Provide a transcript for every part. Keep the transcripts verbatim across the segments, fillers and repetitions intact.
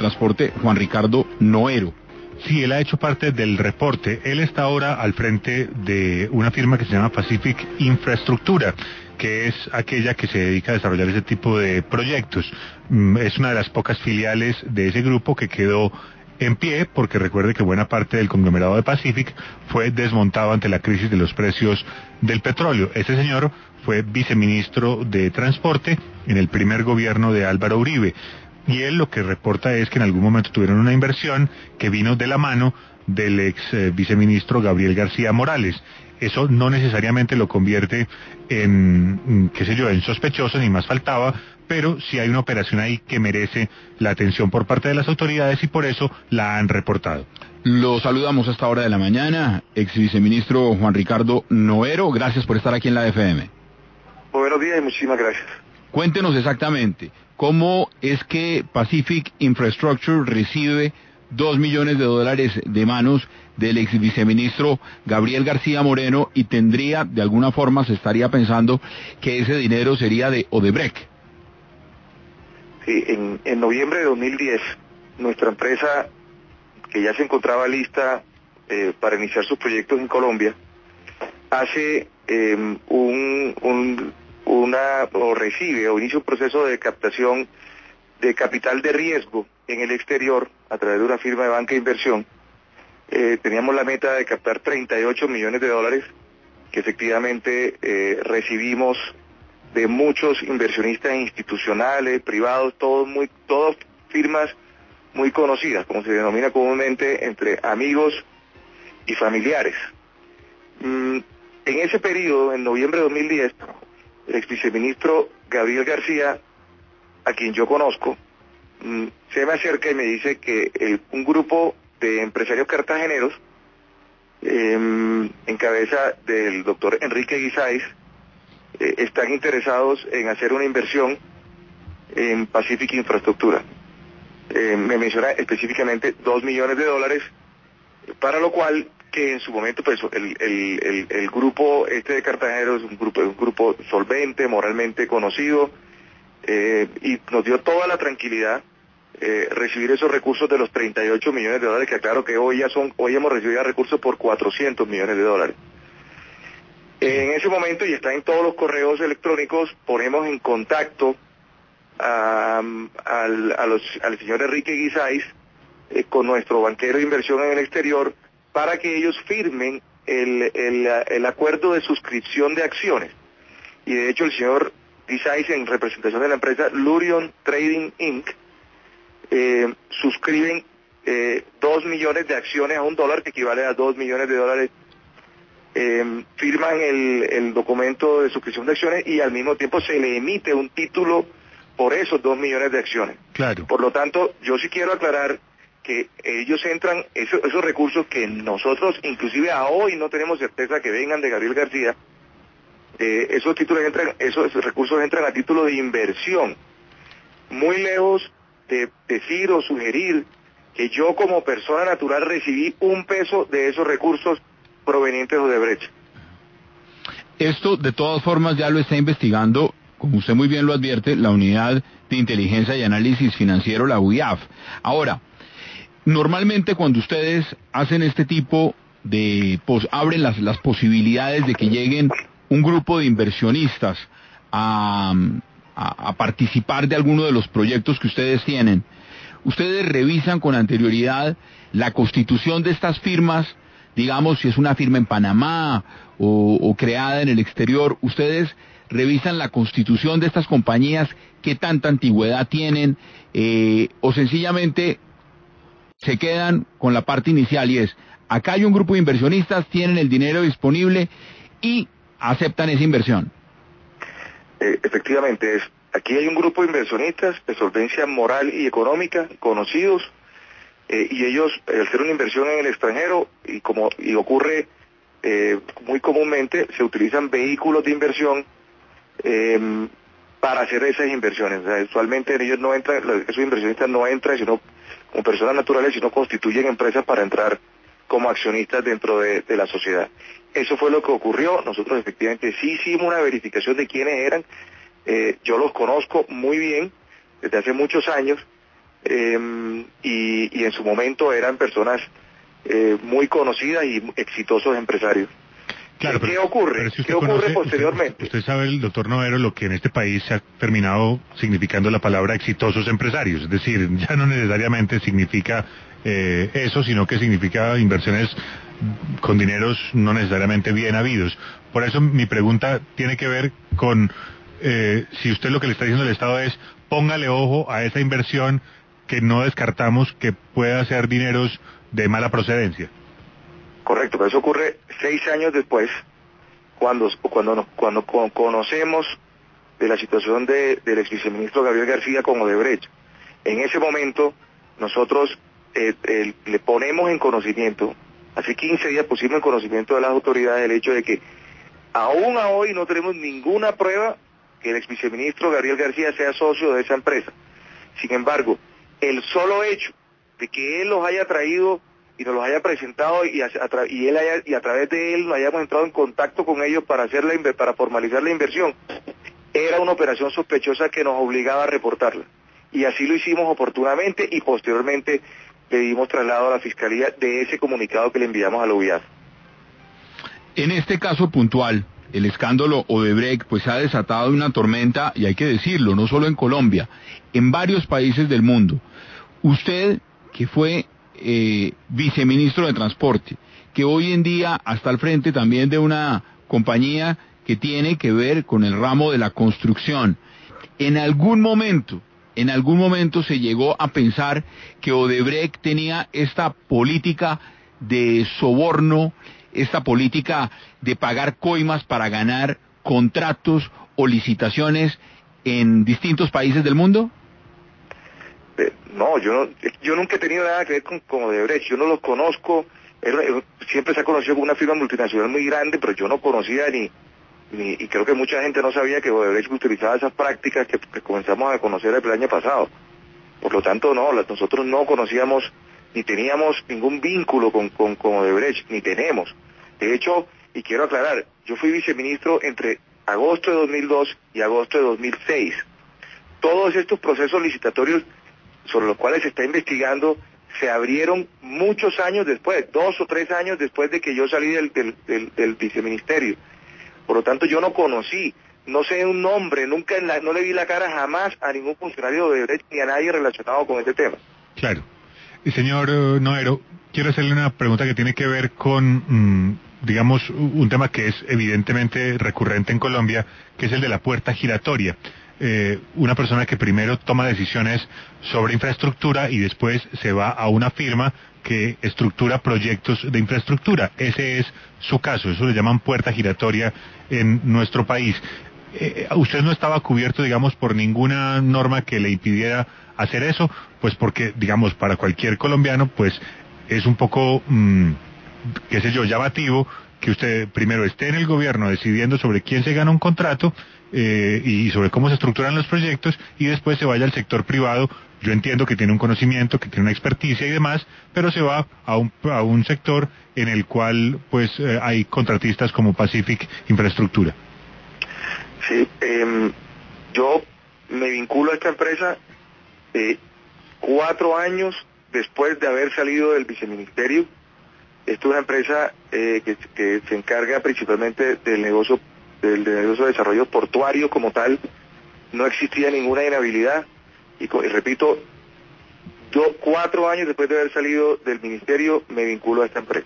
Transporte, Juan Ricardo Noero. Sí, él ha hecho parte del reporte. Él está ahora al frente de una firma que se llama Pacific Infraestructura, que es aquella que se dedica a desarrollar ese tipo de proyectos. Es una de las pocas filiales de ese grupo que quedó en pie, porque recuerde que buena parte del conglomerado de Pacific fue desmontado ante la crisis de los precios del petróleo. Ese señor fue viceministro de Transporte en el primer gobierno de Álvaro Uribe. Y él lo que reporta es que en algún momento tuvieron una inversión que vino de la mano del ex eh, viceministro Gabriel García Morales. Eso no necesariamente lo convierte en, qué sé yo, en sospechoso, ni más faltaba, pero sí hay una operación ahí que merece la atención por parte de las autoridades y por eso la han reportado. Lo saludamos a esta hora de la mañana, ex viceministro Juan Ricardo Noero, gracias por estar aquí en la F M. Buenos días y muchísimas gracias. Cuéntenos exactamente, ¿cómo es que Pacific Infrastructure recibe dos millones de dólares de manos del ex viceministro Gabriel García Moreno y tendría, de alguna forma, se estaría pensando que ese dinero sería de Odebrecht? Sí, en, en noviembre de dos mil diez, nuestra empresa, que ya se encontraba lista eh, para iniciar sus proyectos en Colombia, hace eh, un, un, una, o recibe o inicia un proceso de captación de capital de riesgo en el exterior a través de una firma de banca de inversión. Eh, teníamos la meta de captar treinta y ocho millones de dólares, que efectivamente eh, recibimos de muchos inversionistas institucionales, privados, todos muy, todos firmas muy conocidas, como se denomina comúnmente, entre amigos y familiares. Mm, en ese periodo, en noviembre de dos mil diez, el ex viceministro Gabriel García, a quien yo conozco, mm, se me acerca y me dice que eh, un grupo de empresarios cartageneros, eh, en cabeza del doctor Enrique Guisáiz, eh, están interesados en hacer una inversión en Pacific Infrastructura. Eh, me menciona específicamente dos millones de dólares, para lo cual que en su momento pues el, el, el, el grupo este de Cartagena es un grupo, un grupo solvente, moralmente conocido, eh, y nos dio toda la tranquilidad eh, recibir esos recursos de los treinta y ocho millones de dólares, que claro que hoy ya son, hoy hemos recibido ya recursos por cuatrocientos millones de dólares. En ese momento, y está en todos los correos electrónicos, ponemos en contacto a, al, a los, al señor Enrique Guisáiz eh, con nuestro banquero de inversión en el exterior para que ellos firmen el, el, el acuerdo de suscripción de acciones. Y de hecho el señor Guisáiz, en representación de la empresa Lurion Trading Incorporated, eh, suscriben eh, dos millones de acciones a un dólar, que equivale a dos millones de dólares. Eh, firman el, el documento de suscripción de acciones y al mismo tiempo se le emite un título por esos dos millones de acciones. Claro. Por lo tanto, yo sí quiero aclarar que ellos entran, esos, esos recursos que nosotros inclusive a hoy no tenemos certeza que vengan de Gabriel García, eh, esos títulos entran, esos recursos entran a título de inversión, muy lejos de decir o sugerir que yo como persona natural recibí un peso de esos recursos provenientes de Odebrecht. Esto, de todas formas, ya lo está investigando, como usted muy bien lo advierte, la Unidad de Inteligencia y Análisis Financiero, la U I A F. Ahora, normalmente cuando ustedes hacen este tipo de, pues abren las, las posibilidades de que lleguen un grupo de inversionistas a, a, a participar de alguno de los proyectos que ustedes tienen, ustedes revisan con anterioridad la constitución de estas firmas, digamos si es una firma en Panamá o, o creada en el exterior, ustedes revisan la constitución de estas compañías, qué tanta antigüedad tienen, eh, o sencillamente se quedan con la parte inicial y es, acá hay un grupo de inversionistas, tienen el dinero disponible y aceptan esa inversión. Eh, efectivamente, es, aquí hay un grupo de inversionistas de solvencia moral y económica, conocidos, eh, y ellos, al hacer una inversión en el extranjero, y como y ocurre eh, muy comúnmente, se utilizan vehículos de inversión eh, para hacer esas inversiones. O sea, usualmente ellos no entran, esos inversionistas no entran sino como personas naturales, sino constituyen empresas para entrar como accionistas dentro de, de la sociedad. Eso fue lo que ocurrió. Nosotros efectivamente sí hicimos una verificación de quiénes eran. Eh, yo los conozco muy bien desde hace muchos años eh, y, y en su momento eran personas eh, muy conocidas y exitosos empresarios. Claro, ¿Qué pero, ocurre? pero si ¿Qué conoce, ocurre posteriormente? Usted, usted sabe, el doctor Noero, lo que en este país se ha terminado significando la palabra exitosos empresarios. Es decir, ya no necesariamente significa eh, eso, sino que significa inversiones con dineros no necesariamente bien habidos. Por eso mi pregunta tiene que ver con eh, si usted lo que le está diciendo al Estado es póngale ojo a esa inversión que no descartamos que pueda ser dineros de mala procedencia. Correcto, pero eso ocurre seis años después, cuando cuando nos, cuando con, conocemos de la situación de, del ex viceministro Gabriel García con Odebrecht. En ese momento, nosotros eh, eh, le ponemos en conocimiento, hace quince días pusimos en conocimiento de las autoridades el hecho de que aún a hoy no tenemos ninguna prueba que el ex viceministro Gabriel García sea socio de esa empresa. Sin embargo, el solo hecho de que él los haya traído y nos los haya presentado y a, a, y él haya, y a través de él nos hayamos entrado en contacto con ellos para hacer la para formalizar la inversión, era una operación sospechosa que nos obligaba a reportarla. Y así lo hicimos oportunamente y posteriormente le dimos traslado a la Fiscalía de ese comunicado que le enviamos a la U I A F. En este caso puntual, el escándalo Odebrecht pues ha desatado una tormenta, y hay que decirlo, no solo en Colombia, en varios países del mundo. Usted, que fue eh, viceministro de Transporte, que hoy en día está al frente también de una compañía que tiene que ver con el ramo de la construcción, en algún momento, en algún momento se llegó a pensar que Odebrecht tenía esta política de soborno, esta política de pagar coimas para ganar contratos o licitaciones en distintos países del mundo? Eh, no, yo no, yo nunca he tenido nada que ver con, con Odebrecht, yo no los conozco, él, él siempre se ha conocido como una firma multinacional muy grande, pero yo no conocía ni, ni y creo que mucha gente no sabía que Odebrecht utilizaba esas prácticas que, que comenzamos a conocer el año pasado. Por lo tanto, no, nosotros no conocíamos ni teníamos ningún vínculo con, con, con Odebrecht, ni tenemos. De hecho, y quiero aclarar, yo fui viceministro entre agosto de dos mil dos y agosto de dos mil seis. Todos estos procesos licitatorios sobre los cuales se está investigando se abrieron muchos años después, dos o tres años después de que yo salí del, del, del, del viceministerio. Por lo tanto, yo no conocí, no sé un nombre, nunca en la, no le vi la cara jamás a ningún funcionario de Odebrecht ni a nadie relacionado con este tema. Claro. Y señor uh, Noero, quiero hacerle una pregunta que tiene que ver con, mmm, digamos, un tema que es evidentemente recurrente en Colombia, que es el de la puerta giratoria. Eh, una persona que primero toma decisiones sobre infraestructura y después se va a una firma que estructura proyectos de infraestructura. Ese es su caso, eso le llaman puerta giratoria en nuestro país. Eh, ¿Usted no estaba cubierto, digamos, por ninguna norma que le impidiera hacer eso? Pues porque, digamos, para cualquier colombiano, pues es un poco, mmm, qué sé yo, llamativo que usted primero esté en el gobierno decidiendo sobre quién se gana un contrato eh, y sobre cómo se estructuran los proyectos y después se vaya al sector privado. Yo entiendo que tiene un conocimiento, que tiene una experticia y demás, pero se va a un, a un sector en el cual pues eh, hay contratistas como Pacific Infraestructura. Sí, eh, yo me vinculo a esta empresa eh, cuatro años después de haber salido del viceministerio. Esta es una empresa eh, que, que se encarga principalmente del negocio, del, del negocio de desarrollo portuario como tal. No existía ninguna inhabilidad y, y repito, yo cuatro años después de haber salido del ministerio me vinculo a esta empresa.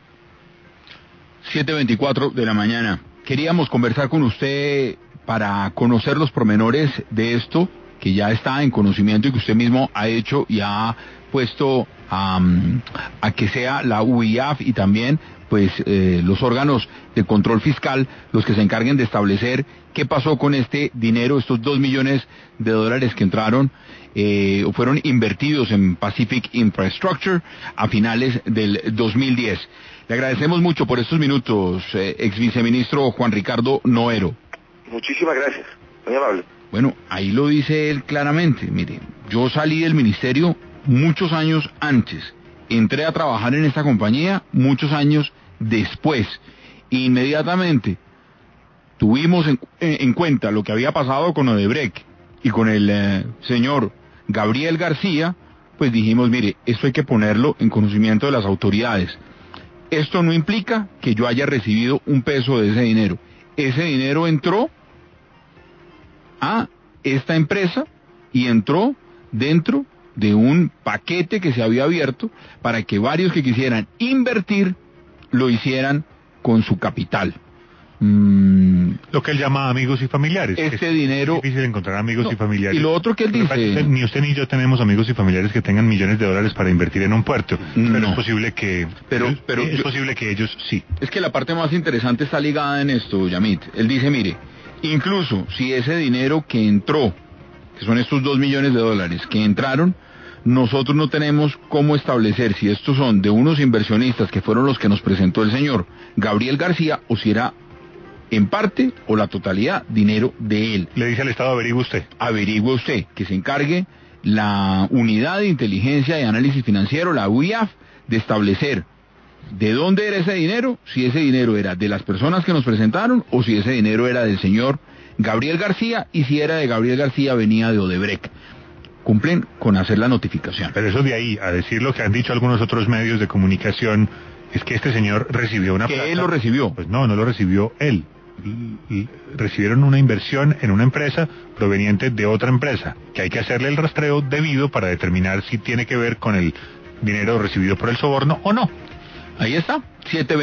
siete veinticuatro de la mañana. Queríamos conversar con usted para conocer los pormenores de esto, que ya está en conocimiento y que usted mismo ha hecho y ha puesto um, a que sea la U I A F y también pues eh, los órganos de control fiscal los que se encarguen de establecer qué pasó con este dinero, estos dos millones de dólares que entraron eh, o fueron invertidos en Pacific Infrastructure a finales del dos mil diez. Le agradecemos mucho por estos minutos, eh, ex viceministro Juan Ricardo Noero. Muchísimas gracias, muy amable. Bueno, ahí lo dice él claramente. Mire, yo salí del ministerio muchos años antes. Entré a trabajar en esta compañía muchos años después. Inmediatamente tuvimos en, en cuenta lo que había pasado con Odebrecht y con el eh, señor Gabriel García, pues dijimos, mire, esto hay que ponerlo en conocimiento de las autoridades. Esto no implica que yo haya recibido un peso de ese dinero. Ese dinero entró a esta empresa y entró dentro de un paquete que se había abierto para que varios que quisieran invertir lo hicieran con su capital. Mm, lo que él llama amigos y familiares. Este es dinero... Es difícil encontrar amigos no, y familiares. Y lo otro que él dice... Usted, ni usted ni yo tenemos amigos y familiares que tengan millones de dólares para invertir en un puerto. No. Pero es posible que... Pero, pero es yo, posible que ellos sí. Es que la parte más interesante está ligada en esto, Yamit. Él dice, mire, incluso si ese dinero que entró, que son estos dos millones de dólares que entraron, nosotros no tenemos cómo establecer si estos son de unos inversionistas que fueron los que nos presentó el señor Gabriel García o si era en parte o la totalidad dinero de él. Le dice al Estado, averigüe usted. Averigüe usted, que se encargue la Unidad de Inteligencia y Análisis Financiero, la U I A F, de establecer de dónde era ese dinero, si ese dinero era de las personas que nos presentaron o si ese dinero era del señor Gabriel García y si era de Gabriel García venía de Odebrecht. Cumplen con hacer la notificación. Pero eso de ahí a decir lo que han dicho algunos otros medios de comunicación es que este señor recibió una plata. Que él lo recibió. Pues no, no lo recibió él. Recibieron una inversión en una empresa proveniente de otra empresa, que hay que hacerle el rastreo debido para determinar si tiene que ver con el dinero recibido por el soborno o no. Ahí está, siete